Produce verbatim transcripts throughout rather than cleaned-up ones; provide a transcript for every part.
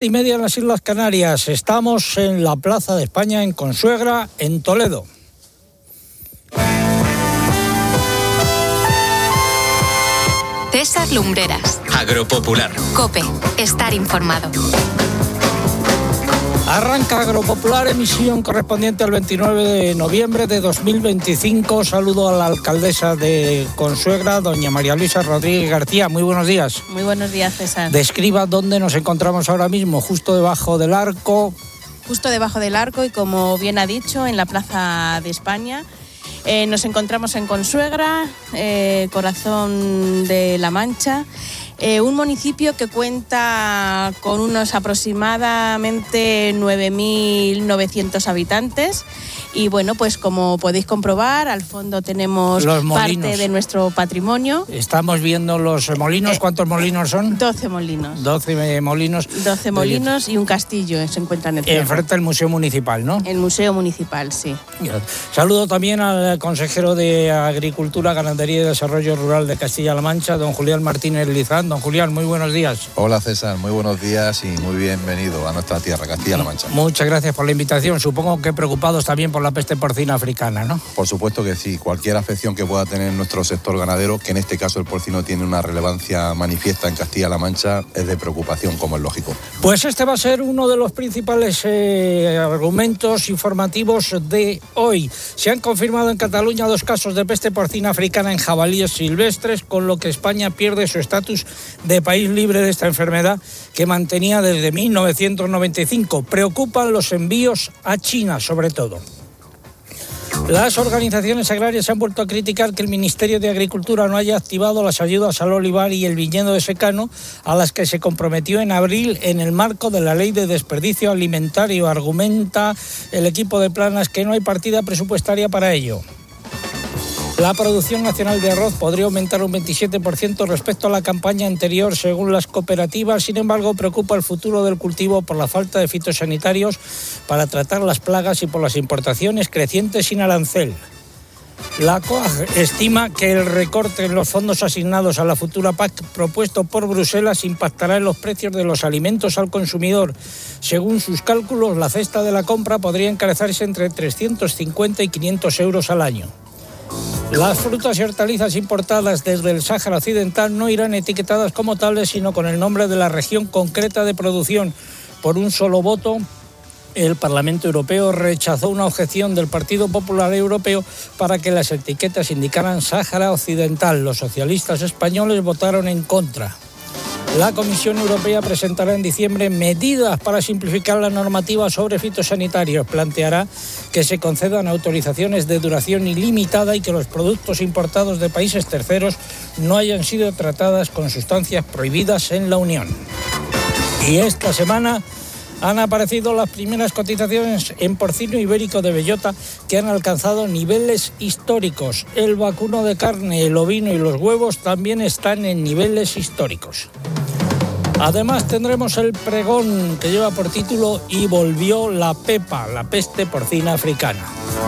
Y media en las Islas Canarias. Estamos en la Plaza de España, en Consuegra, en Toledo. César Lumbreras. Agropopular. COPE. Estar informado. Arranca Agropopular, emisión correspondiente al veintinueve de noviembre de dos mil veinticinco. Saludo a la alcaldesa de Consuegra, doña María Luisa Rodríguez García. Muy buenos días. Muy buenos días, César. Describa dónde nos encontramos ahora mismo, justo debajo del arco. Justo debajo del arco y, como bien ha dicho, en la Plaza de España. Eh, nos encontramos en Consuegra, eh, corazón de La Mancha, eh, un municipio que cuenta con unos aproximadamente nueve mil novecientos habitantes. Y bueno, pues como podéis comprobar, al fondo tenemos parte de nuestro patrimonio. Estamos viendo los molinos. ¿Cuántos molinos son? doce molinos. doce molinos. doce molinos y un castillo se encuentran en el cerro. Enfrente del Museo Municipal, ¿no? El Museo Municipal, sí. Saludo también al consejero de Agricultura, Ganadería y Desarrollo Rural de Castilla-La Mancha, don Julián Martínez Lizán. Don Julián, muy buenos días. Hola, César, muy buenos días y muy bienvenido a nuestra tierra, Castilla-La Mancha. Muchas gracias por la invitación. Supongo que preocupados también por la peste porcina africana, ¿no? Por supuesto que sí. Cualquier afección que pueda tener nuestro sector ganadero, que en este caso el porcino tiene una relevancia manifiesta en Castilla-La Mancha, es de preocupación, como es lógico. Pues este va a ser uno de los principales eh, argumentos informativos de hoy. Se han confirmado en Cataluña dos casos de peste porcina africana en jabalíes silvestres, con lo que España pierde su estatus de país libre de esta enfermedad que mantenía desde mil novecientos noventa y cinco. Preocupan los envíos a China, sobre todo. Las organizaciones agrarias han vuelto a criticar que el Ministerio de Agricultura no haya activado las ayudas al olivar y el viñedo de secano a las que se comprometió en abril en el marco de la Ley de Desperdicio Alimentario. Argumenta el equipo de Planas que no hay partida presupuestaria para ello. La producción nacional de arroz podría aumentar un veintisiete por ciento respecto a la campaña anterior, según las cooperativas. Sin embargo, preocupa el futuro del cultivo por la falta de fitosanitarios para tratar las plagas y por las importaciones crecientes sin arancel. La C O A G estima que el recorte en los fondos asignados a la futura P A C propuesto por Bruselas impactará en los precios de los alimentos al consumidor. Según sus cálculos, la cesta de la compra podría encarecerse entre trescientos cincuenta y quinientos euros al año. Las frutas y hortalizas importadas desde el Sáhara Occidental no irán etiquetadas como tales, sino con el nombre de la región concreta de producción. Por un solo voto, el Parlamento Europeo rechazó una objeción del Partido Popular Europeo para que las etiquetas indicaran Sáhara Occidental. Los socialistas españoles votaron en contra. La Comisión Europea presentará en diciembre medidas para simplificar la normativa sobre fitosanitarios. Planteará que se concedan autorizaciones de duración ilimitada y que los productos importados de países terceros no hayan sido tratadas con sustancias prohibidas en la Unión. Y esta semana han aparecido las primeras cotizaciones en porcino ibérico de bellota que han alcanzado niveles históricos. El vacuno de carne, el ovino y los huevos también están en niveles históricos. Además tendremos el pregón que lleva por título "Y volvió la pepa", la peste porcina africana.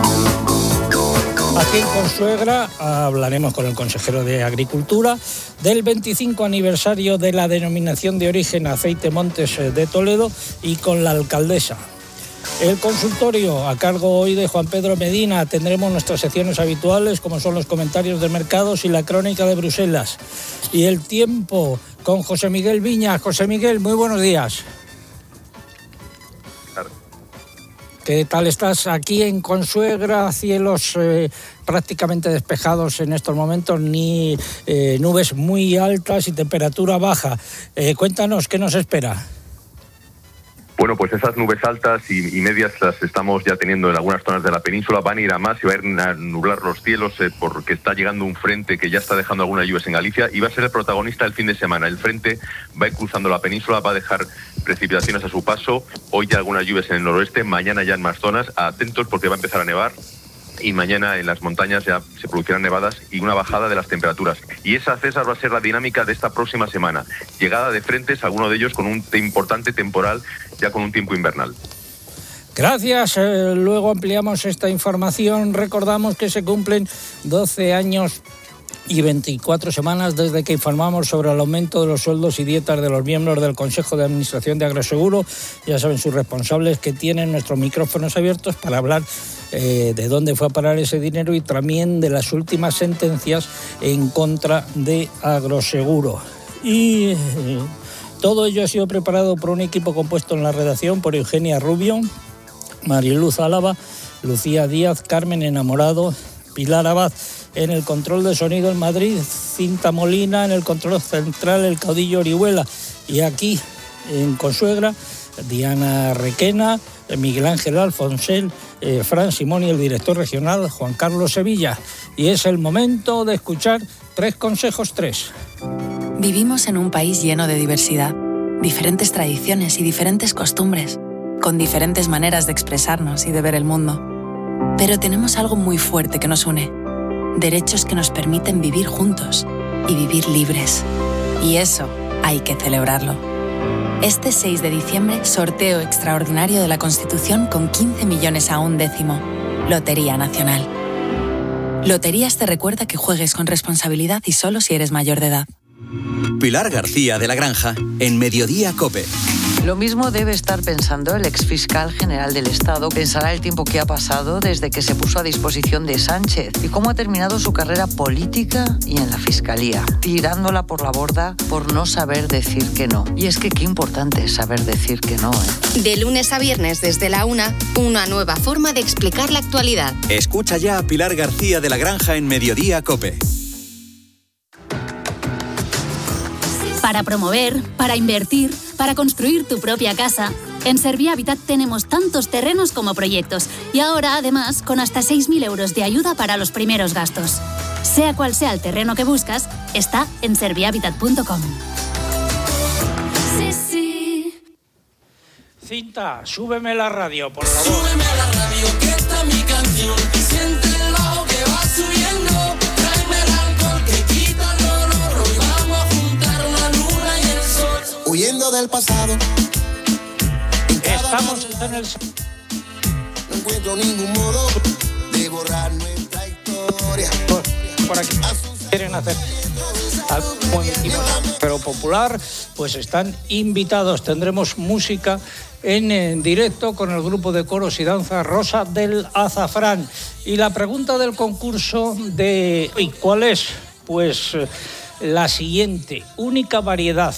Aquí en Consuegra hablaremos con el consejero de Agricultura del veinticinco aniversario de la denominación de origen Aceite Montes de Toledo y con la alcaldesa. El consultorio a cargo hoy de Juan Pedro Medina. Tendremos nuestras secciones habituales como son los comentarios de mercados y la crónica de Bruselas. Y el tiempo con José Miguel Viñas. José Miguel, muy buenos días. ¿Qué tal estás aquí en Consuegra? Cielos eh, prácticamente despejados en estos momentos, ni eh, nubes muy altas y temperatura baja. Eh, cuéntanos, ¿qué nos espera? Bueno, pues esas nubes altas y, y medias las estamos ya teniendo en algunas zonas de la península. Van a ir a más y va a ir a nublar los cielos eh, porque está llegando un frente que ya está dejando algunas lluvias en Galicia y va a ser el protagonista el fin de semana. El frente va a ir cruzando la península, va a dejar precipitaciones a su paso. Hoy ya algunas lluvias en el noroeste, mañana ya en más zonas. Atentos porque va a empezar a nevar. Y mañana en las montañas ya se producirán nevadas y una bajada de las temperaturas. Y esa, César, va a ser la dinámica de esta próxima semana. Llegada de frentes, algunos de ellos con un importante temporal, ya con un tiempo invernal. Gracias. Eh, luego ampliamos esta información. Recordamos que se cumplen doce años y veinticuatro semanas desde que informamos sobre el aumento de los sueldos y dietas de los miembros del Consejo de Administración de Agroseguro. Ya saben sus responsables que tienen nuestros micrófonos abiertos para hablar eh, de dónde fue a parar ese dinero y también de las últimas sentencias en contra de Agroseguro. Y eh, todo ello ha sido preparado por un equipo compuesto en la redacción por Eugenia Rubio, Mariluz Álava, Lucía Díaz, Carmen Enamorado, Pilar Abad en el control de sonido en Madrid, Cinta Molina en el control central, el caudillo Orihuela, y aquí en Consuegra, Diana Requena, Miguel Ángel Alfonsel, eh, Fran Simón y el director regional Juan Carlos Sevilla. Y es el momento de escuchar Tres Consejos Tres. Vivimos en un país lleno de diversidad, diferentes tradiciones y diferentes costumbres, con diferentes maneras de expresarnos y de ver el mundo. Pero tenemos algo muy fuerte que nos une: derechos que nos permiten vivir juntos y vivir libres. Y eso hay que celebrarlo. Este seis de diciembre, sorteo extraordinario de la Constitución con quince millones a un décimo. Lotería Nacional. Loterías te recuerda que juegues con responsabilidad y solo si eres mayor de edad. Pilar García de la Granja, en Mediodía COPE. Lo mismo debe estar pensando el exfiscal general del Estado. Pensará el tiempo que ha pasado desde que se puso a disposición de Sánchez y cómo ha terminado su carrera política y en la Fiscalía, tirándola por la borda por no saber decir que no. Y es que qué importante es saber decir que no, ¿eh? De lunes a viernes desde la una, una nueva forma de explicar la actualidad. Escucha ya a Pilar García de la Granja en Mediodía COPE. Para promover, para invertir, para construir tu propia casa. En Servihabitat tenemos tantos terrenos como proyectos y ahora, además, con hasta seis mil euros de ayuda para los primeros gastos. Sea cual sea el terreno que buscas, está en servihabitat punto com. Sí, sí. Cinta, súbeme la radio, por favor. Súbeme la radio, que está mi canción. Siente el bajo que va subiendo. Tráeme el alcohol que quita el dolor. Hoy vamos a juntar la luna y el sol. Huyendo del pasado. Estamos en el... No encuentro ningún modo de borrar nuestra historia. Por, por aquí quieren hacer algo muy íntimo, pero popular, pues están invitados. Tendremos música en, en directo con el grupo de coros y danza Rosa del Azafrán. Y la pregunta del concurso de hoy, ¿cuál es? Pues la siguiente: única variedad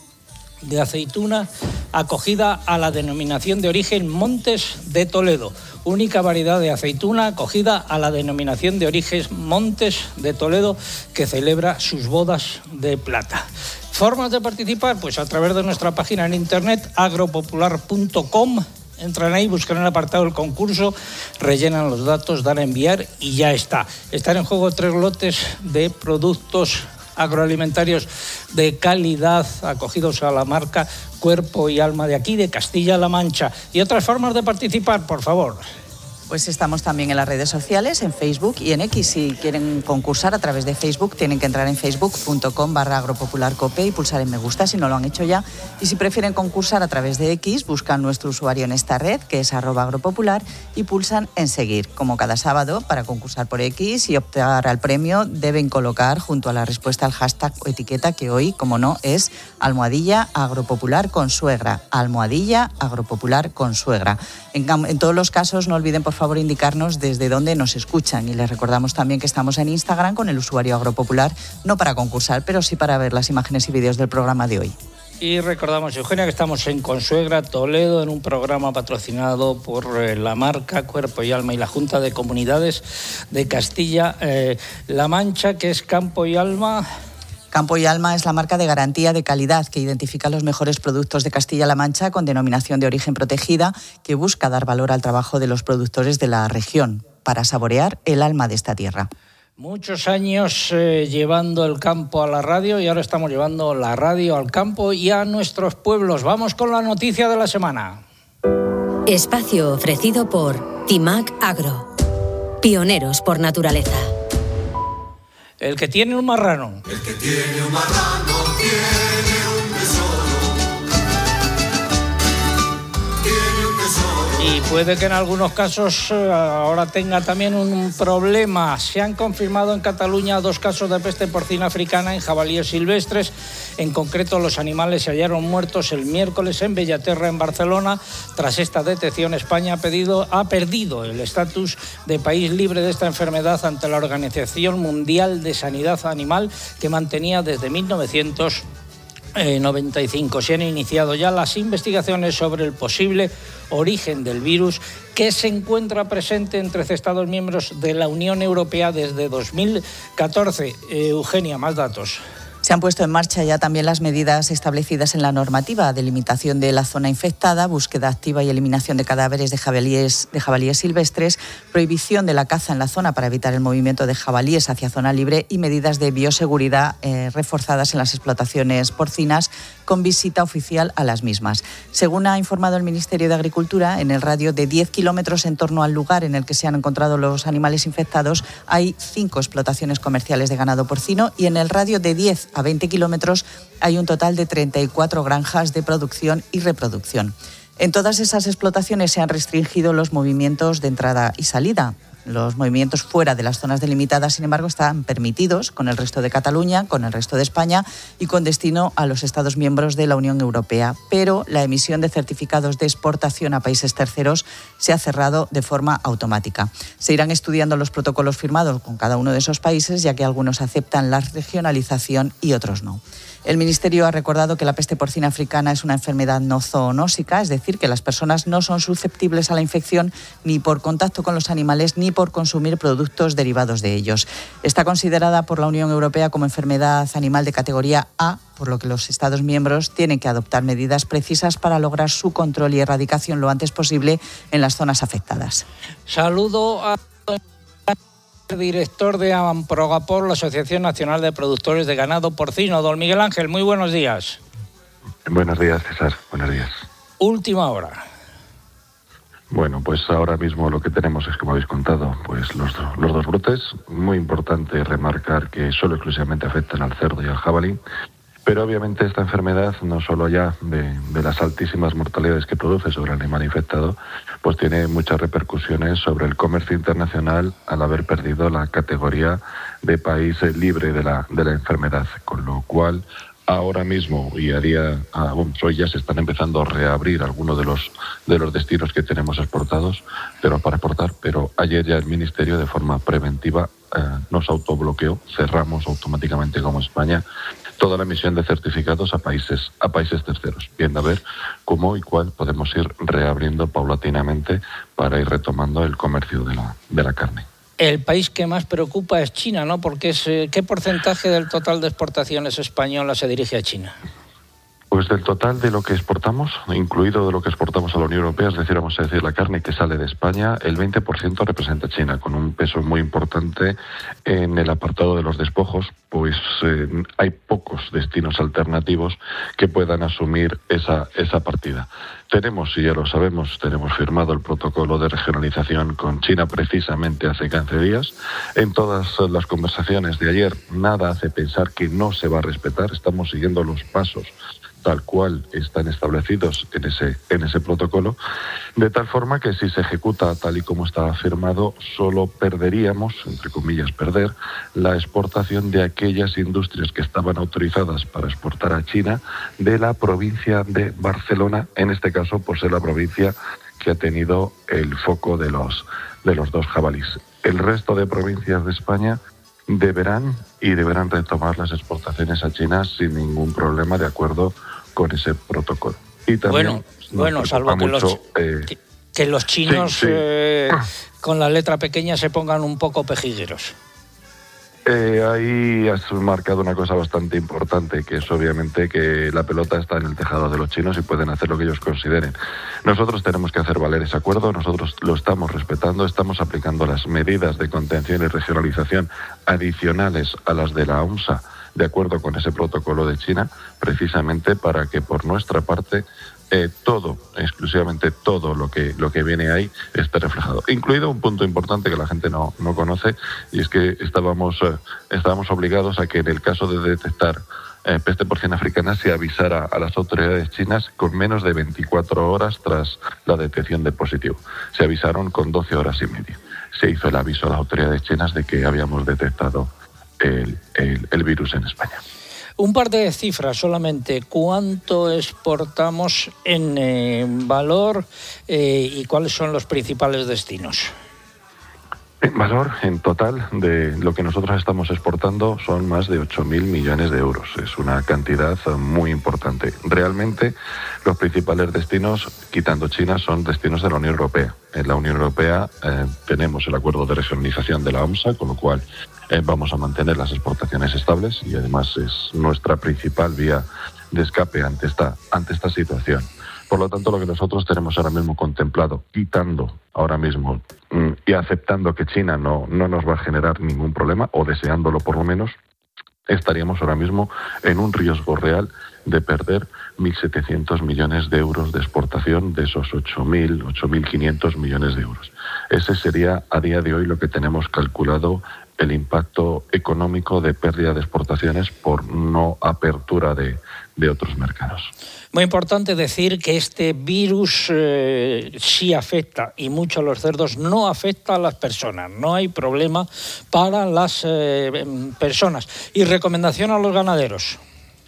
de aceituna acogida a la denominación de origen Montes de Toledo. Única variedad de aceituna acogida a la denominación de origen Montes de Toledo, que celebra sus bodas de plata. Formas de participar, pues a través de nuestra página en internet agropopular punto com. Entran ahí, buscan el apartado del concurso, rellenan los datos, dan a enviar y ya está. Están en juego tres lotes de productos agroalimentarios de calidad, acogidos a la marca Cuerpo y Alma de aquí, de Castilla-La Mancha. Y otras formas de participar, por favor. Pues estamos también en las redes sociales, en Facebook y en X. Si quieren concursar a través de Facebook, tienen que entrar en facebook punto com barra agropopularcope y pulsar en me gusta si no lo han hecho ya. Y si prefieren concursar a través de X, buscan nuestro usuario en esta red, que es arroba agropopular, y pulsan en seguir. Como cada sábado, para concursar por X y optar al premio, deben colocar junto a la respuesta el hashtag o etiqueta, que hoy, como no, es almohadilla agropopular con suegra. Almohadilla agropopular con suegra. En, en todos los casos, no olviden, por favor, indicarnos desde dónde nos escuchan, y les recordamos también que estamos en Instagram con el usuario agropopular, no para concursar, pero sí para ver las imágenes y vídeos del programa de hoy. Y recordamos, Eugenia, que estamos en Consuegra, Toledo, en un programa patrocinado por eh, la marca Cuerpo y Alma y la Junta de Comunidades de Castilla-La eh, Mancha, que es Campo y Alma. Campo y Alma es la marca de garantía de calidad que identifica los mejores productos de Castilla-La Mancha con denominación de origen protegida, que busca dar valor al trabajo de los productores de la región para saborear el alma de esta tierra. Muchos años eh, llevando el campo a la radio y ahora estamos llevando la radio al campo y a nuestros pueblos. Vamos con la noticia de la semana. Espacio ofrecido por Timac Agro. Pioneros por naturaleza. El que tiene un marrano. El que tiene un marrano tiene un tesoro. Tiene un tesoro. y puede que en algunos casos ahora tenga también un problema. Se han confirmado en Cataluña dos casos de peste porcina africana en jabalíes silvestres. En concreto, los animales se hallaron muertos el miércoles en Bellaterra, en Barcelona. Tras esta detección, España ha, pedido, ha perdido el estatus de país libre de esta enfermedad ante la Organización Mundial de Sanidad Animal, que mantenía desde mil novecientos noventa y cinco. Se han iniciado ya las investigaciones sobre el posible origen del virus, que se encuentra presente en trece Estados miembros de la Unión Europea desde dos mil catorce. Eh, Eugenia, más datos. Se han puesto en marcha ya también las medidas establecidas en la normativa: delimitación de la zona infectada, búsqueda activa y eliminación de cadáveres de jabalíes, de jabalíes silvestres, prohibición de la caza en la zona para evitar el movimiento de jabalíes hacia zona libre y medidas de bioseguridad eh, reforzadas en las explotaciones porcinas, con visita oficial a las mismas. Según ha informado el Ministerio de Agricultura, en el radio de diez kilómetros en torno al lugar en el que se han encontrado los animales infectados hay cinco explotaciones comerciales de ganado porcino, y en el radio de diez a veinte kilómetros hay un total de treinta y cuatro granjas de producción y reproducción. En todas esas explotaciones se han restringido los movimientos de entrada y salida. Los movimientos fuera de las zonas delimitadas, sin embargo, están permitidos con el resto de Cataluña, con el resto de España y con destino a los Estados miembros de la Unión Europea. Pero la emisión de certificados de exportación a países terceros se ha cerrado de forma automática. Se irán estudiando los protocolos firmados con cada uno de esos países, ya que algunos aceptan la regionalización y otros no. El Ministerio ha recordado que la peste porcina africana es una enfermedad no zoonósica, es decir, que las personas no son susceptibles a la infección ni por contacto con los animales ni por consumir productos derivados de ellos. Está considerada por la Unión Europea como enfermedad animal de categoría A, por lo que los Estados miembros tienen que adoptar medidas precisas para lograr su control y erradicación lo antes posible en las zonas afectadas. Saludo a director de Amprogapor, la Asociación Nacional de Productores de Ganado Porcino. Don Miguel Ángel, muy buenos días. Buenos días, César. Buenos días. Última hora. Bueno, pues ahora mismo lo que tenemos es, como habéis contado, pues los, los dos brotes. Muy importante remarcar que solo exclusivamente afectan al cerdo y al jabalí. Pero obviamente esta enfermedad, no solo ya de, de las altísimas mortalidades que produce sobre el animal infectado, pues tiene muchas repercusiones sobre el comercio internacional al haber perdido la categoría de país libre de la, de la enfermedad. Con lo cual, ahora mismo y a día, a, bueno, hoy ya se están empezando a reabrir algunos de los, de los destinos que tenemos exportados, pero para exportar, pero ayer ya el Ministerio de forma preventiva eh, nos autobloqueó, cerramos automáticamente como España toda la emisión de certificados a países a países terceros, viendo a ver cómo y cuál podemos ir reabriendo paulatinamente para ir retomando el comercio de la, de la carne. El país que más preocupa es China, ¿no? Porque es, ¿qué porcentaje del total de exportaciones españolas se dirige a China? Pues del total de lo que exportamos, incluido de lo que exportamos a la Unión Europea, es decir, vamos a decir la carne que sale de España, el veinte por ciento representa China, con un peso muy importante en el apartado de los despojos, pues eh, hay pocos destinos alternativos que puedan asumir esa, esa partida. Tenemos, y ya lo sabemos, tenemos firmado el protocolo de regionalización con China precisamente hace quince días. En todas las conversaciones de ayer, nada hace pensar que no se va a respetar, estamos siguiendo los pasos tal cual están establecidos en ese, en ese protocolo, de tal forma que si se ejecuta tal y como está firmado, solo perderíamos, entre comillas perder, la exportación de aquellas industrias que estaban autorizadas para exportar a China de la provincia de Barcelona, en este caso por ser la provincia que ha tenido el foco de los, de los dos jabalíes. El resto de provincias de España deberán y deberán retomar las exportaciones a China sin ningún problema, de acuerdo con ese protocolo. Y también bueno, bueno salvo que, mucho, los, eh, que, que los chinos sí, sí. Eh, con la letra pequeña se pongan un poco pejigueros. Eh, ahí has marcado una cosa bastante importante, que es obviamente que la pelota está en el tejado de los chinos y pueden hacer lo que ellos consideren. Nosotros tenemos que hacer valer ese acuerdo, nosotros lo estamos respetando, estamos aplicando las medidas de contención y regionalización adicionales a las de la O M S A, de acuerdo con ese protocolo de China, precisamente para que por nuestra parte eh, todo, exclusivamente todo lo que lo que viene ahí esté reflejado. Incluido un punto importante que la gente no, no conoce, y es que estábamos, eh, estábamos obligados a que en el caso de detectar eh, peste porcina africana se avisara a las autoridades chinas con menos de veinticuatro horas tras la detección de positivo. Se avisaron con doce horas y media. Se hizo el aviso a las autoridades chinas de que habíamos detectado el, el, el virus en España. Un par de cifras solamente. ¿Cuánto exportamos en eh, valor eh, y cuáles son los principales destinos? En valor, en total, de lo que nosotros estamos exportando son más de ocho mil millones de euros. Es una cantidad muy importante. Realmente, los principales destinos, quitando China, son destinos de la Unión Europea. En la Unión Europea eh, tenemos el acuerdo de regionalización de la O M S A, con lo cual eh, vamos a mantener las exportaciones estables y además es nuestra principal vía de escape ante esta, ante esta situación. Por lo tanto, lo que nosotros tenemos ahora mismo contemplado, quitando ahora mismo mmm, y aceptando que China no, no nos va a generar ningún problema, o deseándolo por lo menos, estaríamos ahora mismo en un riesgo real de perder mil setecientos millones de euros de exportación de esos ocho mil, ocho mil quinientos millones de euros. Ese sería a día de hoy lo que tenemos calculado el impacto económico de pérdida de exportaciones por no apertura de, de otros mercados. Muy importante decir que este virus eh, sí afecta y mucho a los cerdos, no afecta a las personas, no hay problema para las eh, personas. Y recomendación a los ganaderos.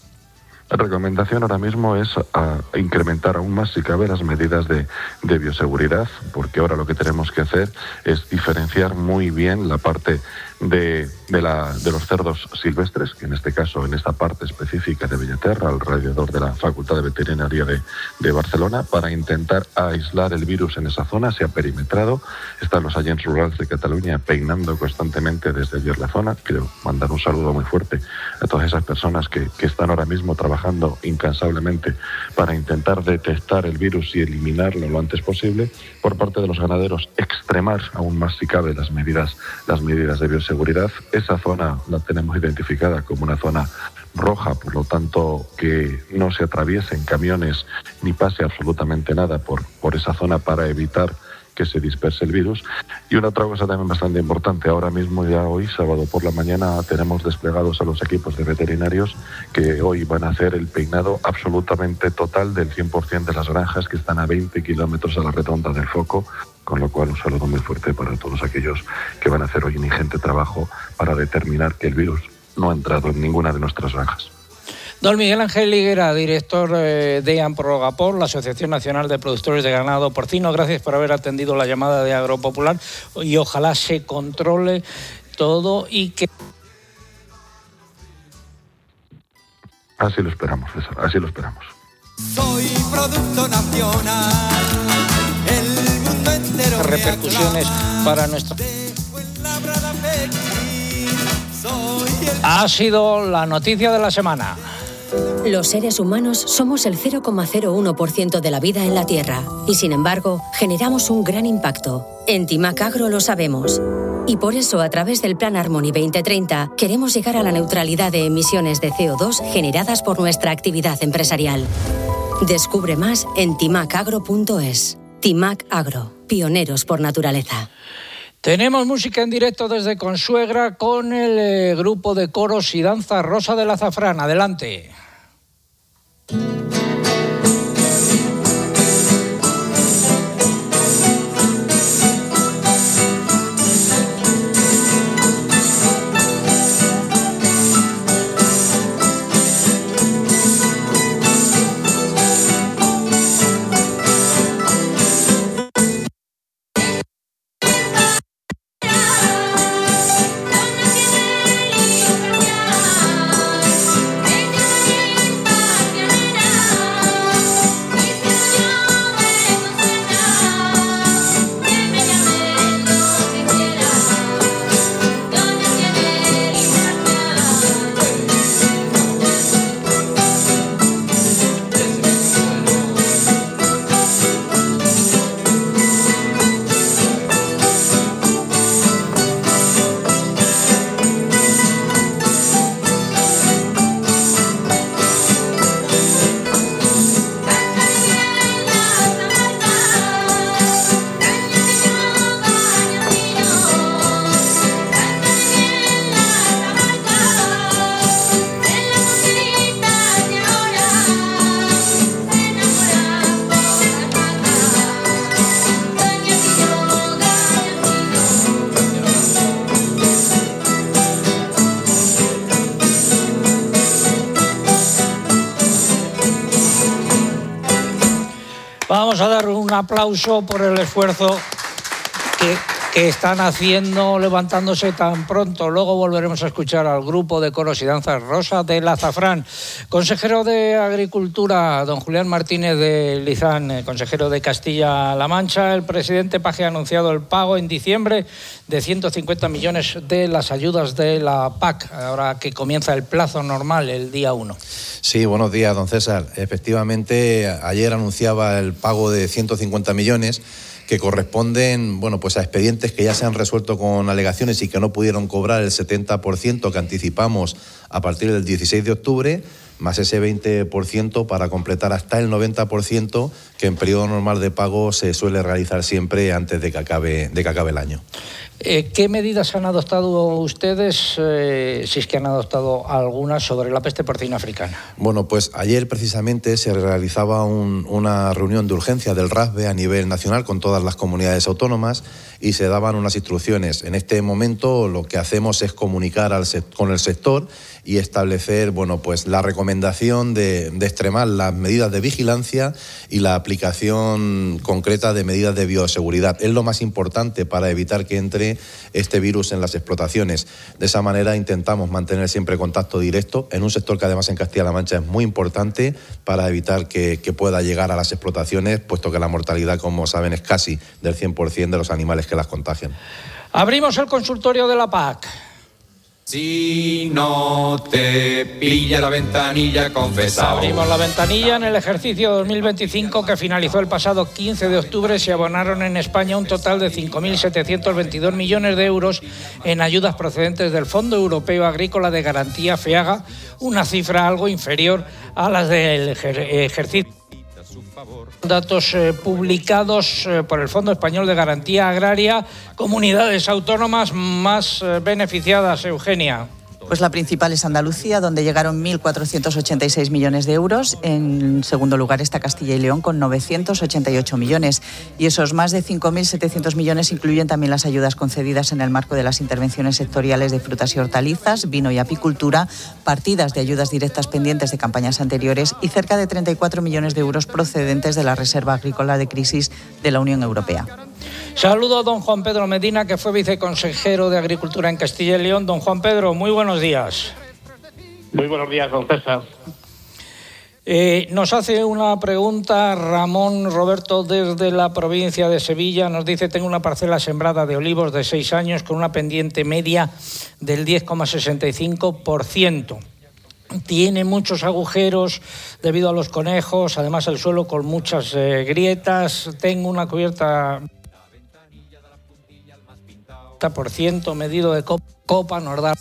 La recomendación ahora mismo es a incrementar aún más, si cabe, las medidas de, de bioseguridad, porque ahora lo que tenemos que hacer es diferenciar muy bien la parte de, de, la, de los cerdos silvestres, que en este caso, en esta parte específica de Bellaterra, alrededor de la Facultad de Veterinaria de, de Barcelona, para intentar aislar el virus en esa zona. Se ha perimetrado, están los agents rurales de Cataluña peinando constantemente desde ayer la zona. Quiero mandar un saludo muy fuerte a todas esas personas que, que están ahora mismo trabajando incansablemente para intentar detectar el virus y eliminarlo lo antes posible. Por parte de los ganaderos, extremar aún más, si cabe, las medidas, las medidas de bioseguridad. Esa zona la tenemos identificada como una zona roja, por lo tanto que no se atraviesen camiones ni pase absolutamente nada por, por esa zona para evitar que se disperse el virus. Y una otra cosa también bastante importante, ahora mismo ya hoy, sábado por la mañana, tenemos desplegados a los equipos de veterinarios que hoy van a hacer el peinado absolutamente total del cien por ciento de las granjas que están a veinte kilómetros a la redonda del foco, con lo cual un saludo muy fuerte para todos aquellos que van a hacer hoy un ingente trabajo para determinar que el virus no ha entrado en ninguna de nuestras granjas. Don Miguel Ángel Higuera, director de Amprogapor, la Asociación Nacional de Productores de Ganado Porcino, gracias por haber atendido la llamada de Agropopular y ojalá se controle todo y que... Así lo esperamos, César, así lo esperamos. Soy producto nacional, el mundo entero. Repercusiones para nuestro... Ha sido la noticia de la semana. Los seres humanos somos el cero coma cero uno por ciento de la vida en la Tierra y, sin embargo, generamos un gran impacto. En Timac Agro lo sabemos. Y por eso, a través del Plan Harmony veinte treinta, queremos llegar a la neutralidad de emisiones de C O dos generadas por nuestra actividad empresarial. Descubre más en timac agro punto es. Timac Agro, pioneros por naturaleza. Tenemos música en directo desde Consuegra con el eh, grupo de coros y danza Rosa del Azafrán. Adelante. Ella un aplauso por el esfuerzo que, que están haciendo levantándose tan pronto. Luego volveremos a escuchar al grupo de coros y danzas Rosa del Azafrán. Consejero de Agricultura, don Julián Martínez de Lizán, consejero de Castilla-La Mancha. El presidente Paje ha anunciado el pago en diciembre de ciento cincuenta millones de las ayudas de la P A C, ahora que comienza el plazo normal el día uno. Sí, buenos días, don César. Efectivamente, ayer anunciaba el pago de ciento cincuenta millones que corresponden, bueno, pues a expedientes que ya se han resuelto con alegaciones y que no pudieron cobrar el setenta por ciento que anticipamos a partir del dieciséis de octubre, más ese veinte por ciento para completar hasta el noventa por ciento que en periodo normal de pago se suele realizar siempre antes de que acabe, de que acabe el año. Eh, ¿Qué medidas han adoptado ustedes, eh, si es que han adoptado algunas, sobre la peste porcina africana? Bueno, pues ayer precisamente se realizaba un, una reunión de urgencia del RASBE a nivel nacional con todas las comunidades autónomas y se daban unas instrucciones. En este momento lo que hacemos es comunicar al sect- con el sector y establecer, bueno, pues la recomendación de, de extremar las medidas de vigilancia y la aplicación concreta de medidas de bioseguridad. Es lo más importante para evitar que entre este virus en las explotaciones. De esa manera intentamos mantener siempre contacto directo en un sector que además en Castilla-La Mancha es muy importante para evitar que, que pueda llegar a las explotaciones, puesto que la mortalidad, como saben, es casi del cien por ciento de los animales que las contagian. Abrimos el consultorio de la P A C. Si no te pilla la ventanilla, confesado. Abrimos la ventanilla. En el ejercicio dos mil veinticinco, que finalizó el pasado quince de octubre, se abonaron en España un total de cinco mil setecientos veintidós millones de euros en ayudas procedentes del Fondo Europeo Agrícola de Garantía FEAGA, una cifra algo inferior a las del ejer- ejercicio. Datos eh, publicados eh, por el Fondo Español de Garantía Agraria, comunidades autónomas más eh, beneficiadas, Eugenia. Pues la principal es Andalucía, donde llegaron mil cuatrocientos ochenta y seis millones de euros. En segundo lugar está Castilla y León con novecientos ochenta y ocho millones. Y esos más de cinco mil setecientos millones incluyen también las ayudas concedidas en el marco de las intervenciones sectoriales de frutas y hortalizas, vino y apicultura, partidas de ayudas directas pendientes de campañas anteriores y cerca de treinta y cuatro millones de euros procedentes de la Reserva Agrícola de Crisis de la Unión Europea. Saludo a don Juan Pedro Medina, que fue viceconsejero de Agricultura en Castilla y León. Don Juan Pedro, muy buenos días. Muy buenos días, don César. Eh, nos hace una pregunta Ramón Roberto desde la provincia de Sevilla. Nos dice: tengo una parcela sembrada de olivos de seis años con una pendiente media del diez coma sesenta y cinco por ciento. Tiene muchos agujeros debido a los conejos, además el suelo con muchas eh, grietas. Tengo una cubierta por ciento medido de copa, nos da.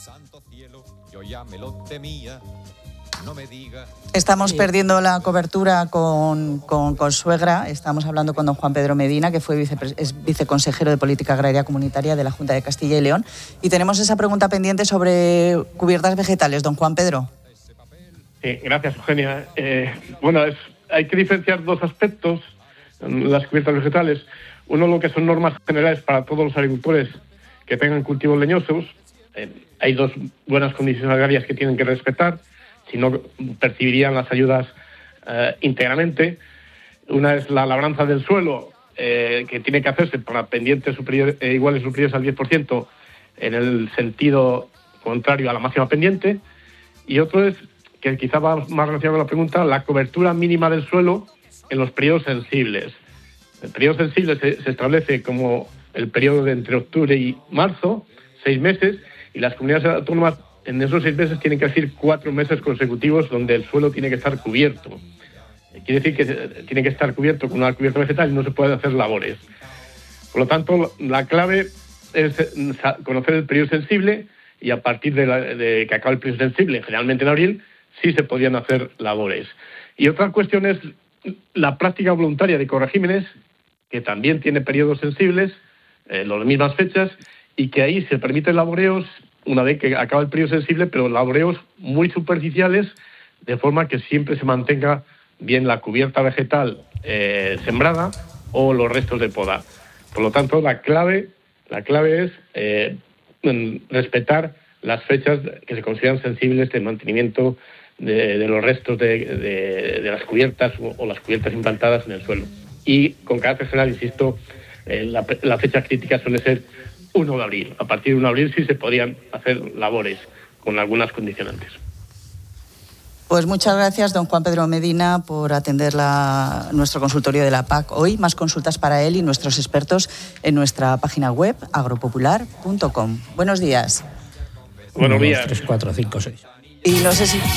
Estamos perdiendo la cobertura con, con, con Suegra. Estamos hablando con don Juan Pedro Medina, que fue vice, es viceconsejero de Política Agraria Comunitaria de la Junta de Castilla y León. Y tenemos esa pregunta pendiente sobre cubiertas vegetales. Don Juan Pedro. Sí, gracias, Eugenia. Eh, bueno, es, hay que diferenciar dos aspectos en las cubiertas vegetales. Uno, lo que son normas generales para todos los agricultores que tengan cultivos leñosos. Eh, hay dos buenas condiciones agrarias que tienen que respetar, si no percibirían las ayudas eh, íntegramente. Una es la labranza del suelo, eh, que tiene que hacerse para pendientes superiores, eh, iguales o superiores al diez por ciento en el sentido contrario a la máxima pendiente. Y otro es, que quizá va más relacionado con la pregunta, la cobertura mínima del suelo en los periodos sensibles. El periodo sensible se, se establece como el periodo de entre octubre y marzo, seis meses, y las comunidades autónomas en esos seis meses tienen que decir cuatro meses consecutivos donde el suelo tiene que estar cubierto. Quiere decir que tiene que estar cubierto con una cubierta vegetal y no se puede hacer labores. Por lo tanto, la clave es conocer el periodo sensible y a partir de, la, de que acabe el periodo sensible, generalmente en abril, sí se podían hacer labores. Y otra cuestión es la práctica voluntaria de corregímenes, que también tiene periodos sensibles, eh, las mismas fechas, y que ahí se permiten laboreos una vez que acaba el periodo sensible, pero laboreos muy superficiales, de forma que siempre se mantenga bien la cubierta vegetal eh, sembrada o los restos de poda. Por lo tanto, la clave, la clave es eh, respetar las fechas que se consideran sensibles de mantenimiento de, de los restos de, de, de las cubiertas o, o las cubiertas implantadas en el suelo. y con carácter general, insisto, eh, la, la fecha crítica suele ser uno de abril. A partir de uno de abril sí se podrían hacer labores con algunas condicionantes. Pues muchas gracias, don Juan Pedro Medina, por atender la, nuestro consultorio de la P A C hoy. Más consultas para él y nuestros expertos en nuestra página web agropopular punto com. Buenos días. Buenos días. tres, cuatro, cinco, seis. Y no sé si...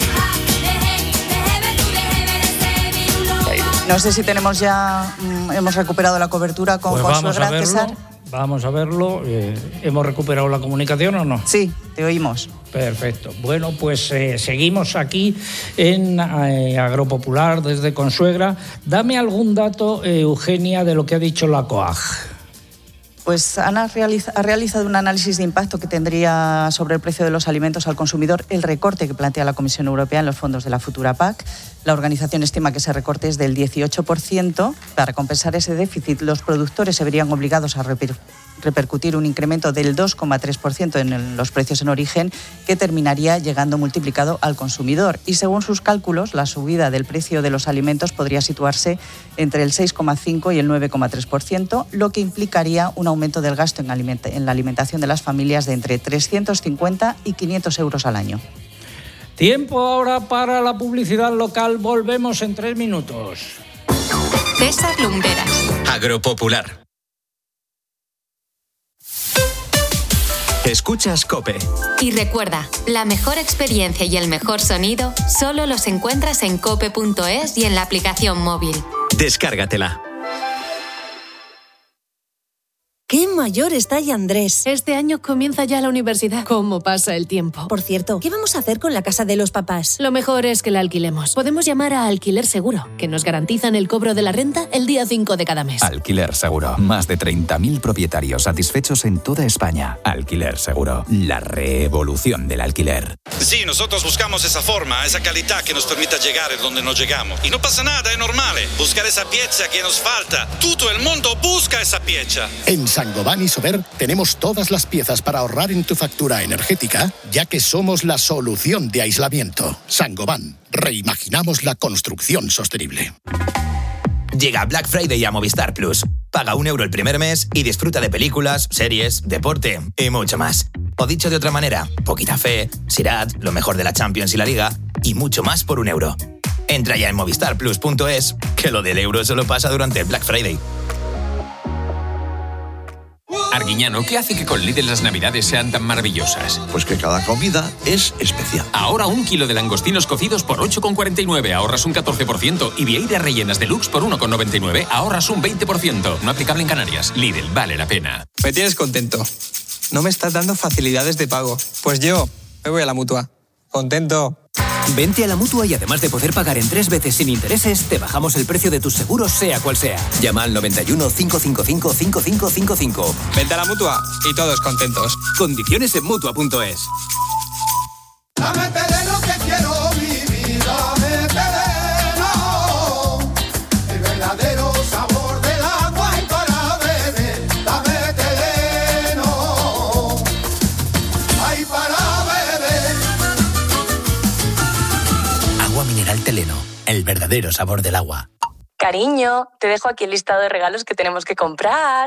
No sé si tenemos ya... Hemos recuperado la cobertura con pues Juan vamos Suegra, a verlo, César. Vamos a verlo. Eh, ¿Hemos recuperado la comunicación o no? Sí, te oímos. Perfecto. Bueno, pues eh, seguimos aquí en eh, Agropopular desde Consuegra. Dame algún dato, eh, Eugenia, de lo que ha dicho la C O A G. Pues Ana ha realizado un análisis de impacto que tendría sobre el precio de los alimentos al consumidor el recorte que plantea la Comisión Europea en los fondos de la futura P A C. La organización estima que ese recorte es del dieciocho por ciento. Para compensar ese déficit, los productores se verían obligados a reper- repercutir un incremento del dos coma tres por ciento en el, los precios en origen, que terminaría llegando multiplicado al consumidor. Y según sus cálculos, la subida del precio de los alimentos podría situarse entre el seis coma cinco por ciento y el nueve coma tres por ciento, lo que implicaría un aumento del gasto en, aliment- en la alimentación de las familias de entre trescientos cincuenta y quinientos euros al año. Tiempo ahora para la publicidad local. Volvemos en tres minutos. César Lumbreras. Agropopular. Escuchas COPE. Y recuerda, la mejor experiencia y el mejor sonido solo los encuentras en cope punto es y en la aplicación móvil. Descárgatela. ¡Qué mayor está ya Andrés! Este año comienza ya la universidad. ¿Cómo pasa el tiempo? Por cierto, ¿qué vamos a hacer con la casa de los papás? Lo mejor es que la alquilemos. Podemos llamar a Alquiler Seguro, que nos garantizan el cobro de la renta el día cinco de cada mes. Alquiler Seguro. Más de treinta mil propietarios satisfechos en toda España. Alquiler Seguro. La revolución del alquiler. Sí, nosotros buscamos esa forma, esa calidad que nos permita llegar a donde no llegamos. Y no pasa nada, es normal. Buscar esa pieza que nos falta. Todo el mundo busca esa pieza. En Saint-Gobain y Sober tenemos todas las piezas para ahorrar en tu factura energética, ya que somos la solución de aislamiento. Saint-Gobain, reimaginamos la construcción sostenible. Llega Black Friday a Movistar Plus. Paga un euro el primer mes y disfruta de películas, series, deporte y mucho más. O dicho de otra manera, Poquita Fe, Sirat, lo mejor de la Champions y la Liga y mucho más por un euro. Entra ya en movistar plus punto es, que lo del euro solo pasa durante el Black Friday. Arguiñano, ¿qué hace que con Lidl las navidades sean tan maravillosas? Pues que cada comida es especial. Ahora un kilo de langostinos cocidos por ocho con cuarenta y nueve, ahorras un catorce por ciento. Y vieiras rellenas deluxe por uno con noventa y nueve, ahorras un veinte por ciento. No aplicable en Canarias. Lidl, vale la pena. Me tienes contento. No me estás dando facilidades de pago. Pues yo me voy a la Mutua. Contento. Vente a la Mutua y además de poder pagar en tres veces sin intereses, te bajamos el precio de tus seguros sea cual sea. Llama al noventa y uno, cinco cinco cinco, cinco cinco cinco cinco. Vente a la Mutua y todos contentos. Condiciones en Mutua punto es. Dame terreno que quiero vivir, dame terreno, el verdadero sabor del agua y para beber, dame terreno, ay para beber. Agua mineral Teleno, el verdadero sabor del agua. Cariño, te dejo aquí el listado de regalos que tenemos que comprar.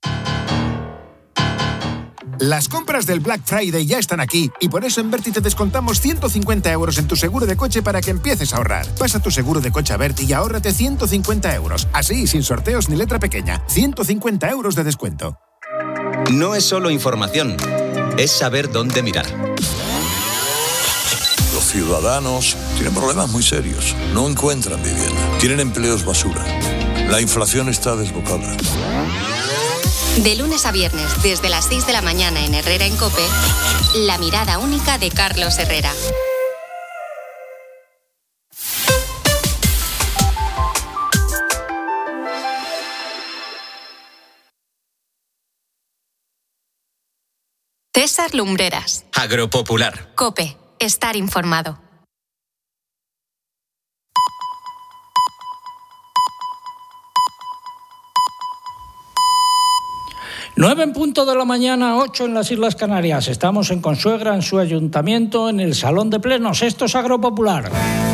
Las compras del Black Friday ya están aquí y por eso en Berti te descontamos ciento cincuenta euros en tu seguro de coche para que empieces a ahorrar. Pasa tu seguro de coche a Berti y ahórrate ciento cincuenta euros. Así, sin sorteos ni letra pequeña. ciento cincuenta euros de descuento. No es solo información, es saber dónde mirar. Los ciudadanos tienen problemas muy serios. No encuentran vivienda. Tienen empleos basura. La inflación está desbocada. De lunes a viernes, desde las seis de la mañana en Herrera en COPE, la mirada única de Carlos Herrera. César Lumbreras. Agropopular. COPE. Estar informado. Nueve en punto de la mañana, ocho en las Islas Canarias. Estamos en Consuegra, en su ayuntamiento, en el Salón de Plenos. Esto es Agropopular.